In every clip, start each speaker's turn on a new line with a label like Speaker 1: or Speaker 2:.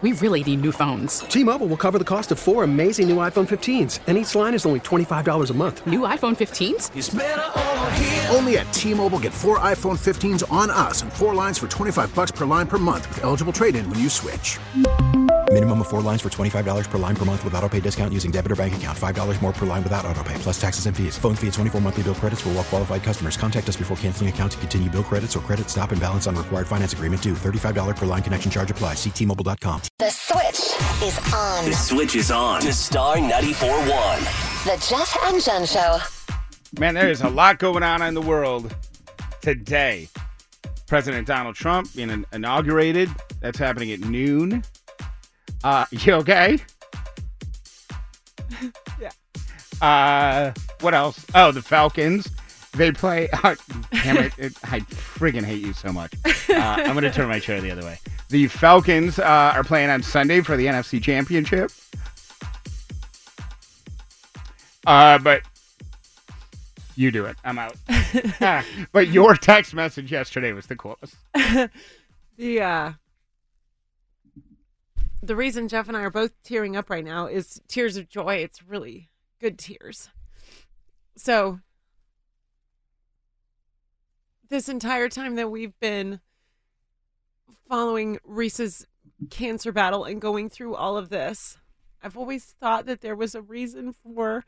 Speaker 1: We really need new phones.
Speaker 2: T-Mobile will cover the cost of 4 amazing new iPhone 15s, and each line is only $25 a month.
Speaker 1: New iPhone 15s?
Speaker 3: It's better over here.
Speaker 4: Only at T-Mobile, get 4 iPhone 15s on us and 4 lines for $25 per line per month with eligible trade-in when you switch.
Speaker 5: Minimum of 4 lines for $25 per line per month with autopay discount using debit or bank account. $5 more per line without autopay, plus taxes and fees. Phone fee at 24 monthly bill credits for well-qualified customers. Contact us before canceling account to continue bill credits or credit stop and balance on required finance agreement due. $35 per line connection charge applies. See T-Mobile.com.
Speaker 6: The switch is on.
Speaker 3: The switch is on to Star 94.1.
Speaker 6: The Jeff and Jen Show.
Speaker 7: Man, there is a lot going on in the world today. President Donald Trump being inaugurated. That's happening at noon. You okay?
Speaker 6: Yeah.
Speaker 7: What else? Oh, the Falcons. They play. Oh, damn it. I friggin' hate you so much. I'm going to turn my chair the other way. The Falcons are playing on Sunday for the NFC Championship. But you do it. I'm out. But your text message yesterday was the coolest.
Speaker 8: The reason Jeff and I are both tearing up right now is tears of joy. It's really good tears. So this entire time that we've been following Reese's cancer battle and going through all of this, I've always thought that there was a reason for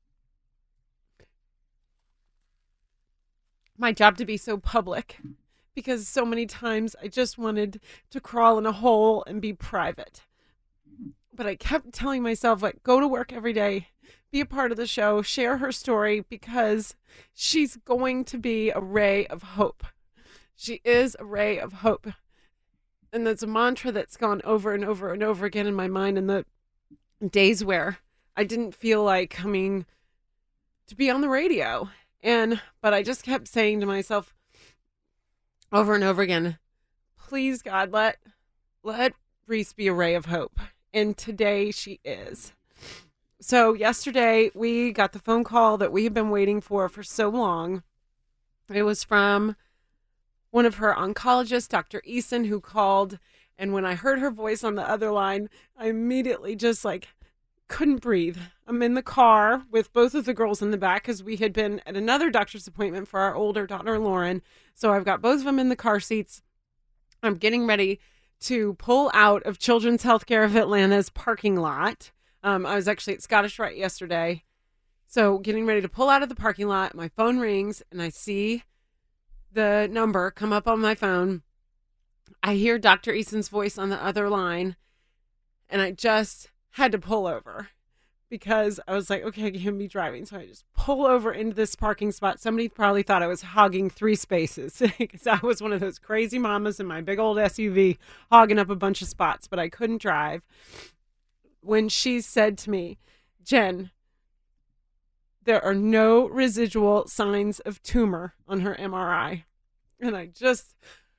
Speaker 8: my job to be so public, because so many times I just wanted to crawl in a hole and be private. But I kept telling myself, like, go to work every day, be a part of the show, share her story, because she's going to be a ray of hope. She is a ray of hope. And that's a mantra that's gone over and over and over again in my mind in the days where I didn't feel like coming to be on the radio. But I just kept saying to myself over and over again, please, God, let Reese be a ray of hope. And today she is. So yesterday we got the phone call that we have been waiting for so long. It was from one of her oncologists, Dr. Eason, who called. And when I heard her voice on the other line, I immediately just couldn't breathe. I'm in the car with both of the girls in the back because we had been at another doctor's appointment for our older daughter, Lauren. So I've got both of them in the car seats. I'm getting ready to pull out of Children's Healthcare of Atlanta's parking lot. I was actually at Scottish Rite yesterday. So getting ready to pull out of the parking lot, my phone rings and I see the number come up on my phone. I hear Dr. Eason's voice on the other line, and I just had to pull over because I was like, okay, I can't be driving. So I just pull over into this parking spot. Somebody probably thought I was hogging 3 spaces because I was one of those crazy mamas in my big old SUV hogging up a bunch of spots, but I couldn't drive. When she said to me, Jen, there are no residual signs of tumor on her MRI. And I just,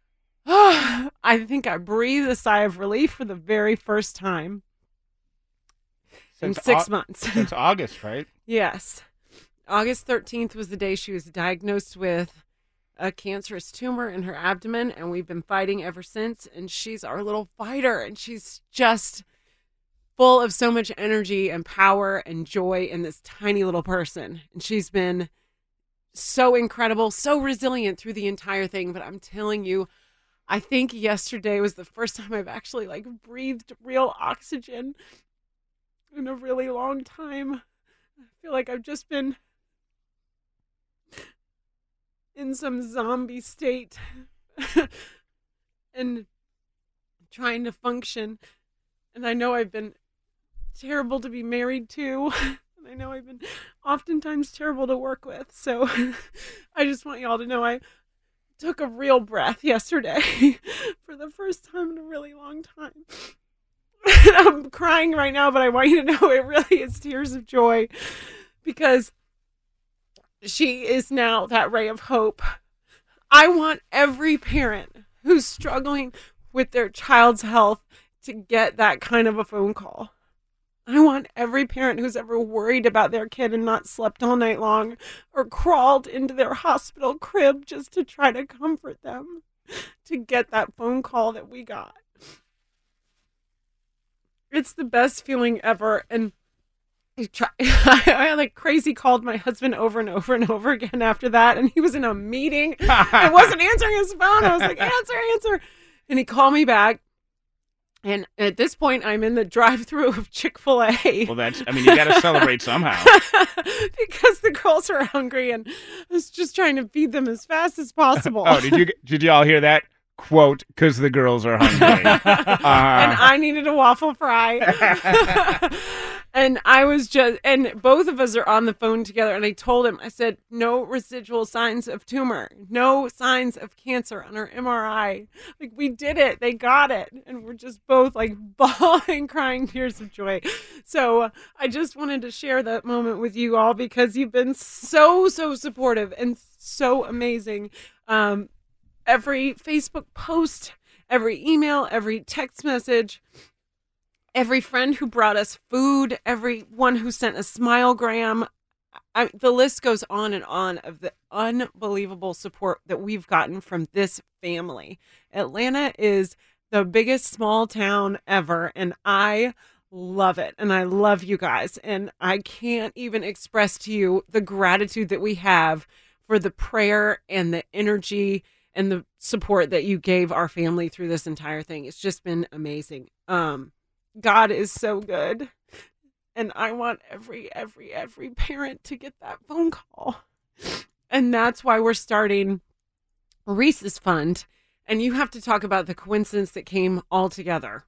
Speaker 8: I think I breathed a sigh of relief for the very first time. In 6 months.
Speaker 7: Since August, right?
Speaker 8: Yes. August 13th was the day she was diagnosed with a cancerous tumor in her abdomen, and we've been fighting ever since. And she's our little fighter, and she's just full of so much energy and power and joy in this tiny little person. And she's been so incredible, so resilient through the entire thing. But I'm telling you, I think yesterday was the first time I've actually breathed real oxygen in a really long time. I feel like I've just been in some zombie state and trying to function. And I know I've been terrible to be married to. And I know I've been oftentimes terrible to work with. So I just want y'all to know I took a real breath yesterday for the first time in a really long time. I'm crying right now, but I want you to know it really is tears of joy because she is now that ray of hope. I want every parent who's struggling with their child's health to get that kind of a phone call. I want every parent who's ever worried about their kid and not slept all night long or crawled into their hospital crib just to try to comfort them to get that phone call that we got. It's the best feeling ever. And I like crazy called my husband over and over and over again after that. And he was in a meeting. I wasn't answering his phone. I was like, answer. And he called me back. And at this point, I'm in the drive-thru of Chick-fil-A.
Speaker 7: Well, you got to celebrate somehow.
Speaker 8: Because the girls are hungry and I was just trying to feed them as fast as possible.
Speaker 7: Oh, did you all hear that? Quote, because the girls are hungry.
Speaker 8: And I needed a waffle fry. And and both of us are on the phone together. And I told him, I said, no residual signs of tumor, no signs of cancer on our MRI. Like, we did it. They got it. And we're just both like bawling, crying tears of joy. So I just wanted to share that moment with you all because you've been so supportive and so amazing. Every Facebook post, every email, every text message, every friend who brought us food, everyone who sent a smilegram. The list goes on and on of the unbelievable support that we've gotten from this family. Atlanta is the biggest small town ever, and I love it. And I love you guys. And I can't even express to you the gratitude that we have for the prayer and the energy and the support that you gave our family through this entire thing. It's just been amazing. God is so good. And I want every parent to get that phone call. And that's why we're starting Reese's Fund. And you have to talk about the coincidence that came all together.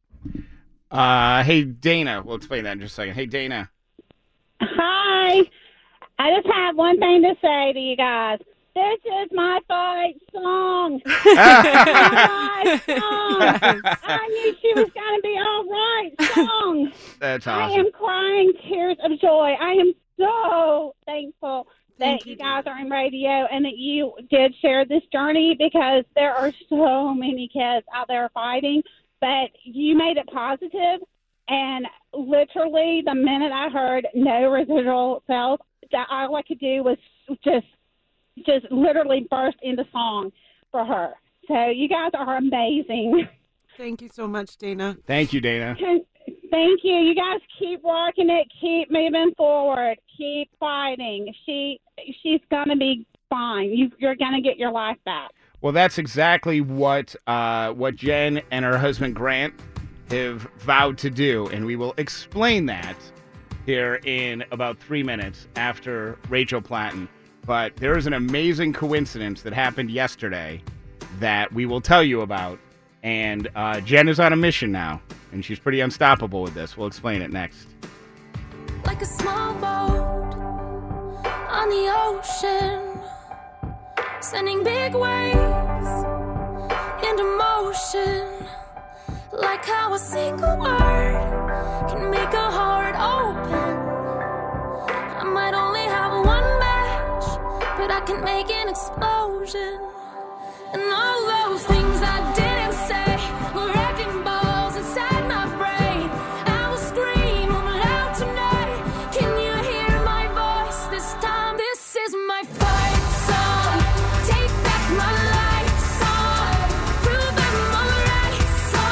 Speaker 7: Hey, Dana. We'll explain that in just a second. Hey, Dana.
Speaker 9: Hi. I just have one thing to say to you guys. This is my fight song. My song. I knew she was going to be all right song.
Speaker 7: That's awesome.
Speaker 9: I am crying tears of joy. I am so thankful that you guys are in radio and that you did share this journey because there are so many kids out there fighting, but you made it positive. And literally the minute I heard no residual cells, all I could do was just literally burst into song for her. So you guys are amazing.
Speaker 8: Thank you so much, Dana.
Speaker 7: Thank you, Dana.
Speaker 9: Thank you. You guys keep rocking it. Keep moving forward. Keep fighting. She's going to be fine. You're going to get your life back.
Speaker 7: Well, that's exactly what Jen and her husband Grant have vowed to do, and we will explain that here in about 3 minutes after Rachel Platten. But there is an amazing coincidence that happened yesterday that we will tell you about. And Jen is on a mission now, and she's pretty unstoppable with this. We'll explain it next.
Speaker 10: Like a small boat on the ocean, sending big waves into motion. Like how a single word can make a heart open. I might only have one match, but I can make an explosion. And all those things I didn't say were wrecking balls inside my brain. I will scream loud tonight. Can you hear my voice this time? This is my fight song. Take back my life song. Prove I'm alright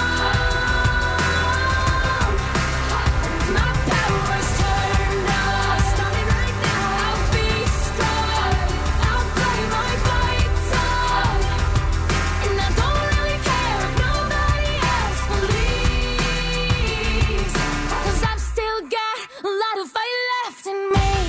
Speaker 10: song. My power's turned on. Starting right now. I'll be strong. I'll play my fight song. And I don't really care if nobody else believes. 'Cause I've still got a lot of fight left in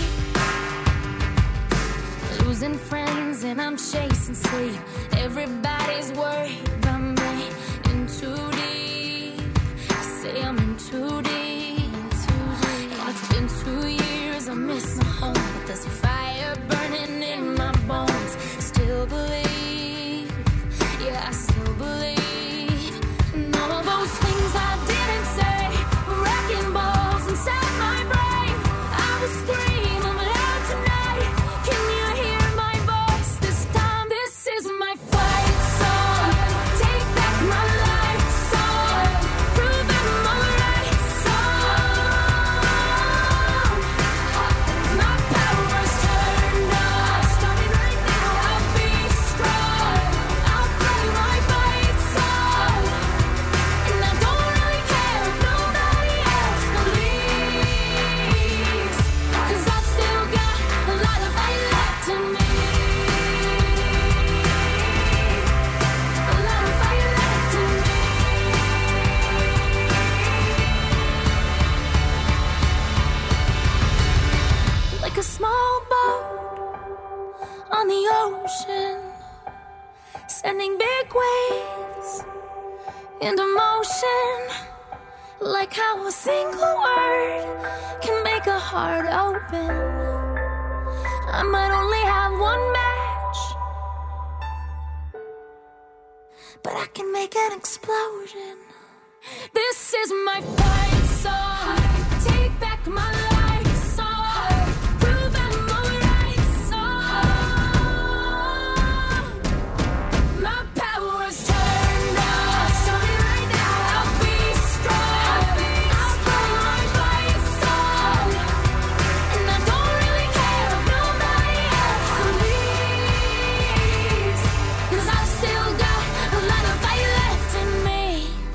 Speaker 10: me. Losing friends and I'm chasing sleep. Everybody's worried about me. In too deep. Say I'm in too deep. And it's been 2 years, I miss my home. But there's a fire burning in my bones. Still believe. Yeah, I still believe. And all of those things I didn't say were wrecking balls inside my brain. I will scream loud tonight. Can you hear my voice this time? This is my fight song. Take back my life song. Prove I'm alright song. My power's Like how a single word can make a heart open. I might only have one match, but I can make an explosion. This is my fight song. Take back my life song. Prove I'm alright song. My power's turned on. Show me right now. I'll be strong. I'll play my fight song. And I don't really care if nobody else believes. 'Cause I've still got a lot of fight left in me.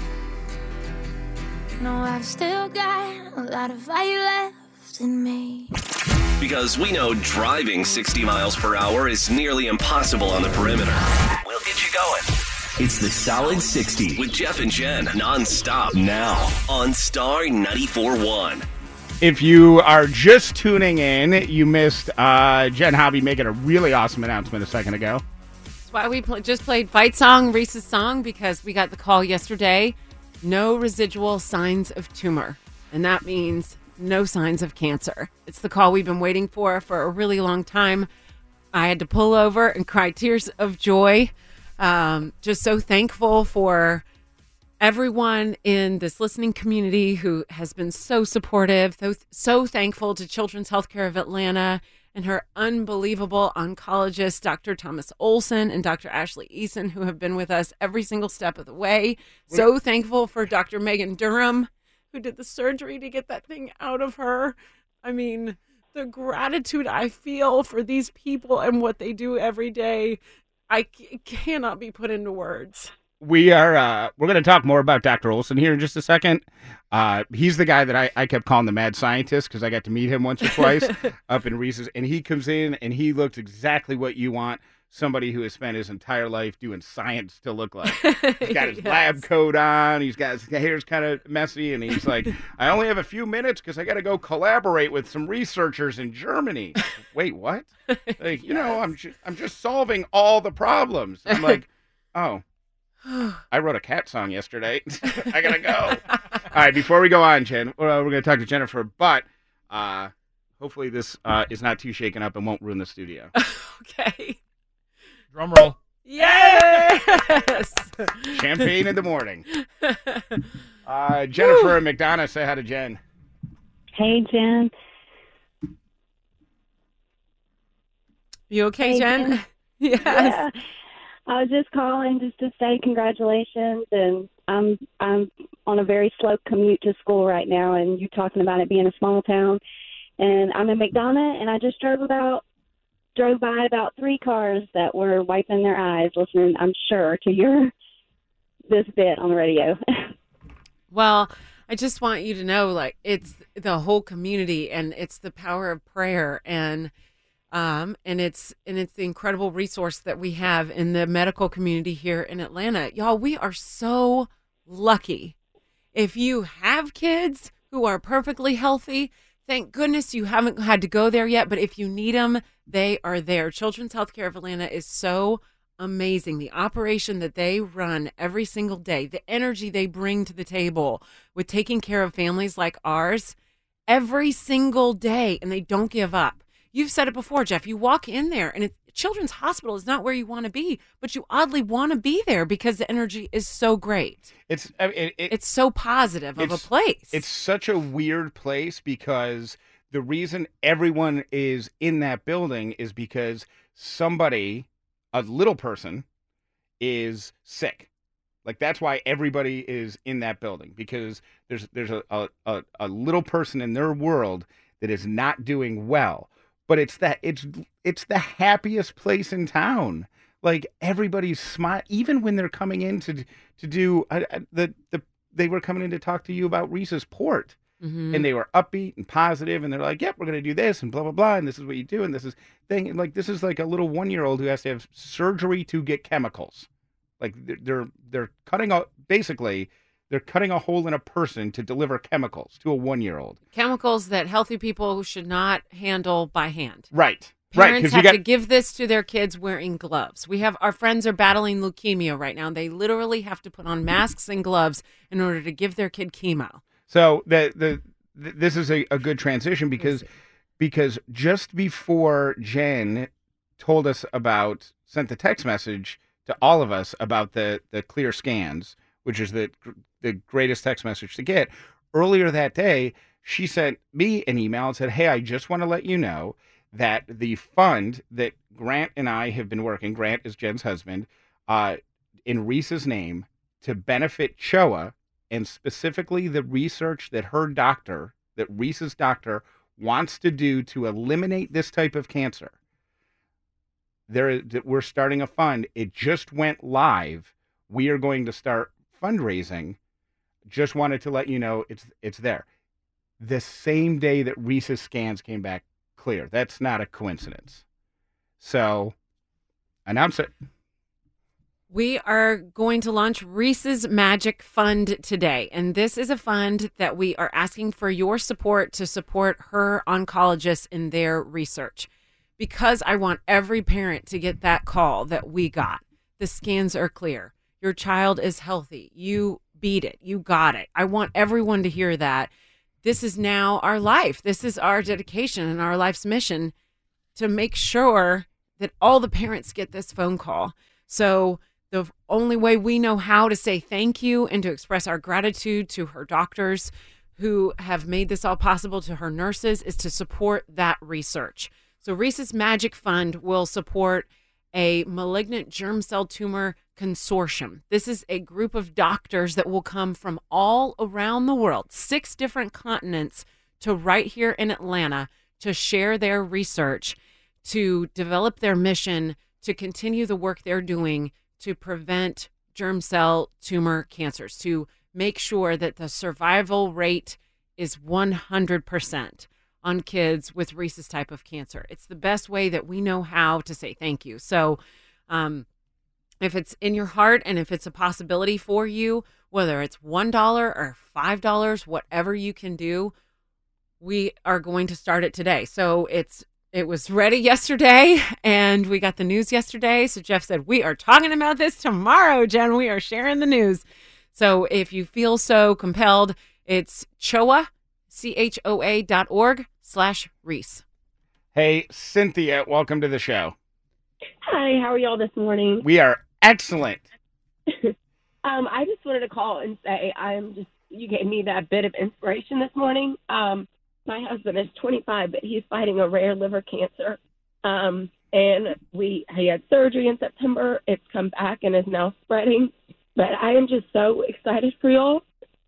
Speaker 10: No, I've still got a lot of fight left in me.
Speaker 3: Because we know driving 60 miles per hour is nearly impossible on the perimeter. We'll get you going. It's the Solid 60 with Jeff and Jen nonstop now on Star 94.1.
Speaker 7: If you are just tuning in, you missed Jen Hobby making a really awesome announcement a second ago.
Speaker 8: That's why we just played Fight Song, Reese's song, because we got the call yesterday. No residual signs of tumor. And that means no signs of cancer. It's the call we've been waiting for a really long time. I had to pull over and cry tears of joy. Just so thankful for everyone in this listening community who has been so supportive. So thankful to Children's Healthcare of Atlanta and her unbelievable oncologist, Dr. Thomas Olson and Dr. Ashley Eason, who have been with us every single step of the way. So thankful for Dr. Megan Durham, who did the surgery to get that thing out of her. I mean, the gratitude I feel for these people and what they do every day, it cannot be put into words.
Speaker 7: We're going to talk more about Dr. Olson here in just a second. He's the guy that I kept calling the mad scientist because I got to meet him once or twice up in Reese's, and he comes in and he looks exactly what you want somebody who has spent his entire life doing science to look like. He's got his lab coat on, his hair's kind of messy, and he's like, I only have a few minutes because I got to go collaborate with some researchers in Germany. Wait, what? Like, you know, I'm just solving all the problems. I'm like, oh. I wrote a cat song yesterday. I gotta go. All right, before we go on, Jen, we're gonna talk to Jennifer, but hopefully this is not too shaken up and won't ruin the studio.
Speaker 8: Okay.
Speaker 11: Drum roll.
Speaker 8: Yes.
Speaker 7: Champagne in the morning. Jennifer and McDonough, say hi to Jen.
Speaker 9: Hey, Jen.
Speaker 8: You okay,
Speaker 9: Hey,
Speaker 8: Jen? Yes.
Speaker 9: Yeah. I was just calling just to say congratulations, and I'm on a very slow commute to school right now, and you're talking about it being a small town, and I'm in McDonough, and I just drove by about 3 cars that were wiping their eyes listening, I'm sure, to this bit on the radio.
Speaker 8: Well, I just want you to know, like, it's the whole community, and it's the power of prayer, and it's the incredible resource that we have in the medical community here in Atlanta. Y'all, we are so lucky. If you have kids who are perfectly healthy, thank goodness you haven't had to go there yet. But if you need them, they are there. Children's Healthcare of Atlanta is so amazing. The operation that they run every single day, the energy they bring to the table with taking care of families like ours every single day, and they don't give up. You've said it before, Jeff. You walk in there, and Children's Hospital is not where you want to be, but you oddly want to be there because the energy is so great.
Speaker 7: It's
Speaker 8: so positive of a place.
Speaker 7: It's such a weird place because the reason everyone is in that building is because somebody, a little person, is sick. Like, that's why everybody is in that building, because there's a little person in their world that is not doing well. But it's the happiest place in town. Like, everybody's smile, even when they're coming in to do they were coming in to talk to you about Reese's Port, and they were upbeat and positive, and they're like, "Yep, we're gonna do this and blah blah blah, and this is what you do, and this is thing." And like, this is like a little 1-year-old who has to have surgery to get chemicals. Like, they're cutting out basically. They're cutting a hole in a person to deliver chemicals to a 1-year-old.
Speaker 8: Chemicals that healthy people should not handle by hand.
Speaker 7: Right.
Speaker 8: Parents have to give this to their kids wearing gloves. Our friends are battling leukemia right now. They literally have to put on masks and gloves in order to give their kid chemo.
Speaker 7: So this is a good transition because just before Jen sent the text message to all of us about the clear scans, which is the greatest text message to get. Earlier that day, she sent me an email and said, "Hey, I just want to let you know that the fund that Grant and I have been working, Grant is Jen's husband, in Reese's name to benefit CHOA and specifically the research that Reese's doctor wants to do to eliminate this type of cancer. We're starting a fund. It just went live. We are going to start fundraising. Just wanted to let you know it's there." The same day that Reese's scans came back clear. That's not a coincidence. So, announce it.
Speaker 8: We are going to launch Reese's Magic Fund today. And this is a fund that we are asking for your support to support her oncologists in their research. Because I want every parent to get that call that we got. The scans are clear. Your child is healthy. You beat it. You got it. I want everyone to hear that. This is now our life. This is our dedication and our life's mission to make sure that all the parents get this phone call. So the only way we know how to say thank you and to express our gratitude to her doctors who have made this all possible, to her nurses, is to support that research. So Reese's Magic Fund will support a malignant germ cell tumor consortium. This is a group of doctors that will come from all around the world, 6 different continents, to right here in Atlanta to share their research, to develop their mission, to continue the work they're doing to prevent germ cell tumor cancers, to make sure that the survival rate is 100% on kids with Reese's type of cancer. It's the best way that we know how to say thank you. So if it's in your heart and if it's a possibility for you, whether it's $1 or $5, whatever you can do, we are going to start it today. So it was ready yesterday and we got the news yesterday. So Jeff said, we are talking about this tomorrow, Jen. We are sharing the news. So if you feel so compelled, it's CHOA, CHOA.org/Reese.
Speaker 7: Hey, Cynthia, welcome to the show.
Speaker 11: Hi, how are y'all this morning?
Speaker 7: We are excellent.
Speaker 11: I just wanted to call and say you gave me that bit of inspiration this morning. My husband is 25, but he's fighting a rare liver cancer. And he had surgery in September. It's come back and is now spreading. But I am just so excited for y'all.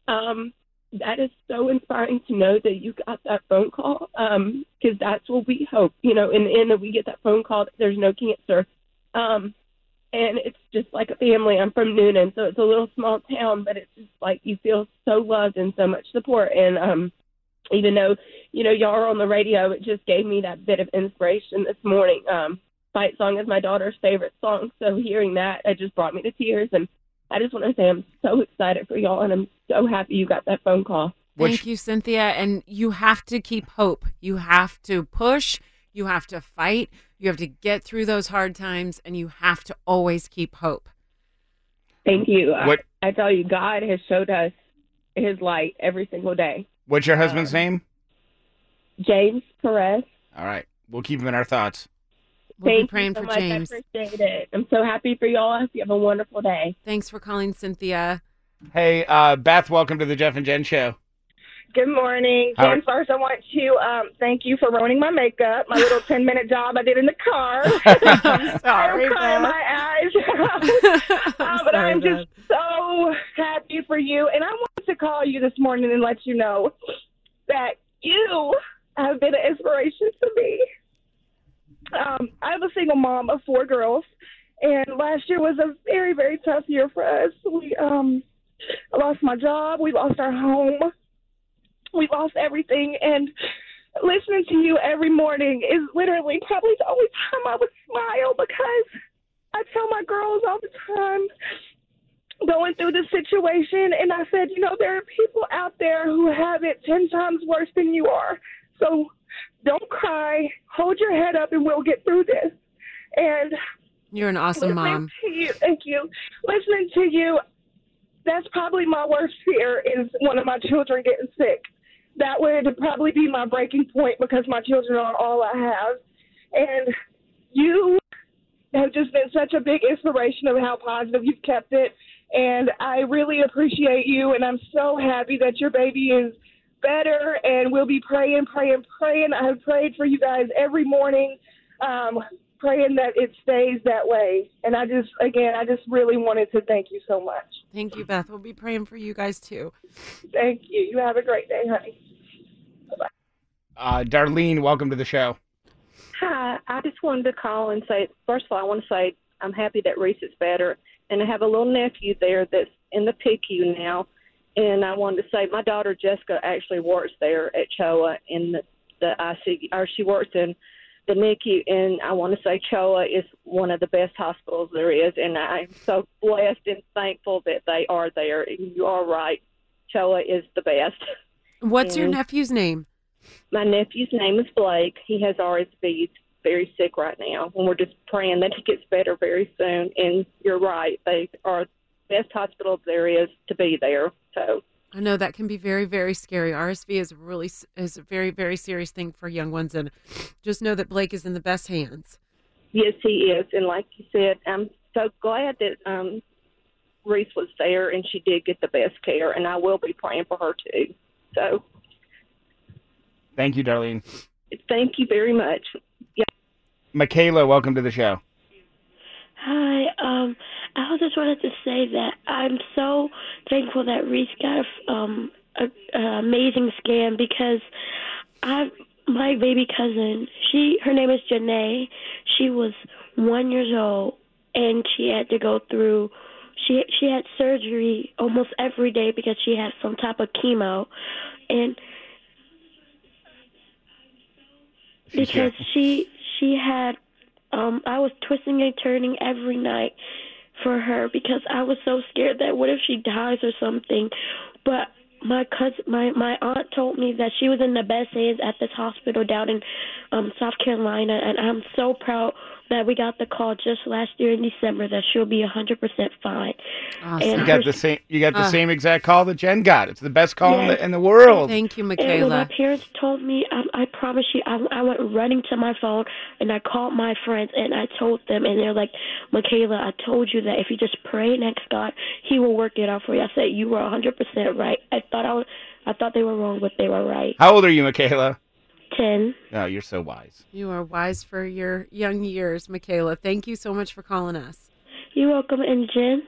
Speaker 11: That is so inspiring to know that you got that phone call, because that's what we hope, in the end, that we get that phone call that there's no cancer. And it's just like a family. I'm from Noonan, so it's a little small town, but it's just like you feel so loved and so much support. And even though, y'all are on the radio, it just gave me that bit of inspiration this morning. Fight Song is my daughter's favorite song, so hearing that, it just brought me to tears. And I just want to say I'm so excited for y'all, and I'm so happy you got that phone call.
Speaker 8: Thank you, Cynthia. And you have to keep hope. You have to push. You have to fight. You have to get through those hard times, and you have to always keep hope.
Speaker 11: Thank you. I tell you, God has showed us his light every single day.
Speaker 7: What's your husband's name?
Speaker 11: James Perez.
Speaker 7: All right. We'll keep him in our thoughts.
Speaker 8: We'll be praying for James.
Speaker 11: I appreciate it. I'm so happy for y'all. I hope you have a wonderful day.
Speaker 8: Thanks for calling, Cynthia.
Speaker 7: Hey, Beth, welcome to the Jeff and Jen Show.
Speaker 12: Good morning. Jen, first I want to thank you for ruining my makeup, my little 10-minute job I did in the car.
Speaker 8: I'm sorry,
Speaker 12: I'm crying my eyes out. But I'm just so happy for you. And I wanted to call you this morning and let you know that you have been an inspiration to me. I'm a single mom of 4 girls, and last year was a very, very tough year for us. I lost my job. We lost our home. We lost everything, and listening to you every morning is literally probably the only time I would smile, because I tell my girls all the time going through this situation, and I said, there are people out there who have it 10 times worse than you are. So don't cry. Hold your head up, and we'll get through this. And
Speaker 8: you're an awesome mom.
Speaker 12: To you, thank you. Listening to you, that's probably my worst fear is one of my children getting sick. That would probably be my breaking point because my children are all I have. And you have just been such a big inspiration of how positive you've kept it. And I really appreciate you, and I'm so happy that your baby is better, and we'll be praying. I have prayed for you guys every morning, praying that it stays that way. And I just really wanted to thank you so much.
Speaker 8: Thank you, Beth. We'll be praying for you guys, too.
Speaker 12: Thank you. You have a great day, honey. Bye-bye.
Speaker 7: Darlene, welcome to the show.
Speaker 13: Hi. I just wanted to call and say, first of all, I want to say I'm happy that Reese is better. And I have a little nephew there that's in the PICU now. And I wanted to say my daughter Jessica actually works there at CHOA in the ICU, or she works in the NICU. And I want to say CHOA is one of the best hospitals there is. And I'm so blessed and thankful that they are there. And you are right. CHOA is the best.
Speaker 8: What's your nephew's name?
Speaker 13: My nephew's name is Blake. He has RSV. He's very sick right now, and we're just praying that he gets better very soon. And you're right. They are the best hospital there is to be there. So
Speaker 8: I know that can be very, very scary. RSV is a very, very serious thing for young ones, and just know that Blake is in the best hands.
Speaker 13: Yes, he is. And like you said, I'm so glad that Reese was there and she did get the best care, and I will be praying for her too. So
Speaker 7: thank you, Darlene.
Speaker 13: Thank you very much. Yeah.
Speaker 7: Michaela, welcome to the show.
Speaker 14: Hi. I just wanted to say that I'm so thankful that Reese got an amazing scan, because my baby cousin, her name is Janae. She was 1 year old, and she had to go through. She had surgery almost every day because she had some type of chemo, and because she had I was twisting and turning every night for her because I was so scared that what if she dies or something. But my aunt told me that she was in the best hands at this hospital down in South Carolina, and I'm so proud that we got the call just last year in December that she'll be 100% fine.
Speaker 8: Awesome.
Speaker 14: And
Speaker 7: You got the same exact call that Jen got. It's the best call in the world.
Speaker 8: Thank you,
Speaker 14: And
Speaker 8: Michaela.
Speaker 14: when my parents told me, I promise you, I went running to my phone and I called my friends and I told them, and they're like, Michaela, I told you that if you just pray and ask God, He will work it out for you. I said, you were 100% right. I thought they were wrong, but they were right.
Speaker 7: How old are you, Michaela?
Speaker 14: 10.
Speaker 7: Oh, you're so wise.
Speaker 8: You are wise for your young years, Michaela. Thank you so much for calling us.
Speaker 14: You're welcome. And Jen?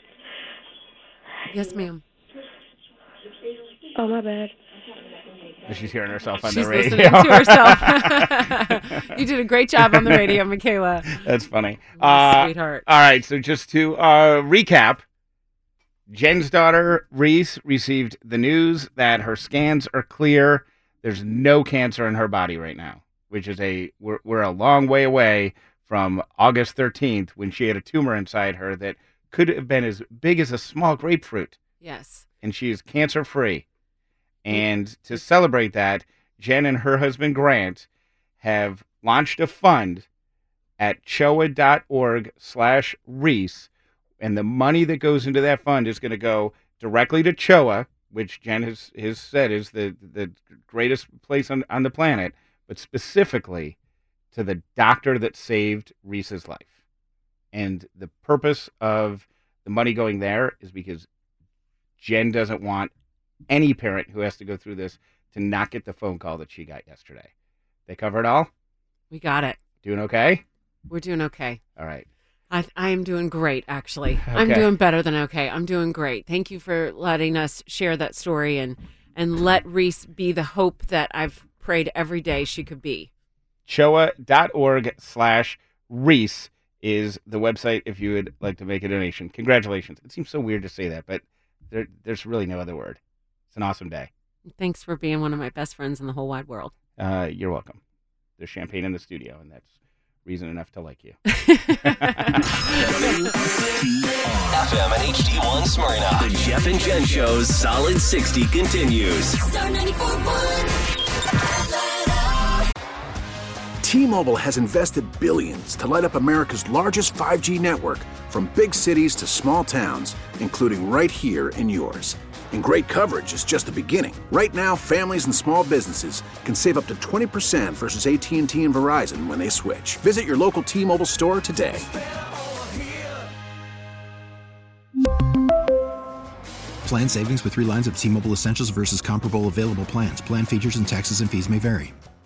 Speaker 8: Yes, ma'am.
Speaker 14: Oh, my bad.
Speaker 7: She's hearing herself on
Speaker 8: She's
Speaker 7: the radio.
Speaker 8: listening to herself. You did a great job on the radio, Michaela.
Speaker 7: That's funny.
Speaker 8: Sweetheart.
Speaker 7: All right, so just to recap, Jen's daughter, Reese, received the news that her scans are clear. There's no cancer in her body right now, which is we're a long way away from August 13th when she had a tumor inside her that could have been as big as a small grapefruit.
Speaker 8: Yes.
Speaker 7: And she is cancer-free. And to celebrate that, Jen and her husband, Grant, have launched a fund at choa.org/Reese. And the money that goes into that fund is going to go directly to CHOA, which Jen has said is the greatest place on the planet, but specifically to the doctor that saved Reese's life. And the purpose of the money going there is because Jen doesn't want any parent who has to go through this to not get the phone call that she got yesterday. They cover it all?
Speaker 8: We got it.
Speaker 7: Doing okay?
Speaker 8: We're doing okay.
Speaker 7: All right.
Speaker 8: I am doing great, actually.
Speaker 7: Okay.
Speaker 8: I'm doing better than okay. I'm doing great. Thank you for letting us share that story and let Reese be the hope that I've prayed every day she could be.
Speaker 7: choa.org/Reese is the website if you would like to make a donation. Congratulations. It seems so weird to say that, but there's really no other word. It's an awesome day.
Speaker 8: Thanks for being one of my best friends in the whole wide world.
Speaker 7: You're welcome. There's champagne in the studio, and that's reason enough to like you.
Speaker 3: FM and HD1 Smyrna. The Jeff and Jen Show's Solid 60 continues.
Speaker 4: T-Mobile has invested billions to light up America's largest 5G network, from big cities to small towns, including right here in yours. And great coverage is just the beginning. Right now, families and small businesses can save up to 20% versus AT&T and Verizon when they switch. Visit your local T-Mobile store today.
Speaker 5: Plan savings with 3 lines of T-Mobile Essentials versus comparable available plans. Plan features and taxes and fees may vary.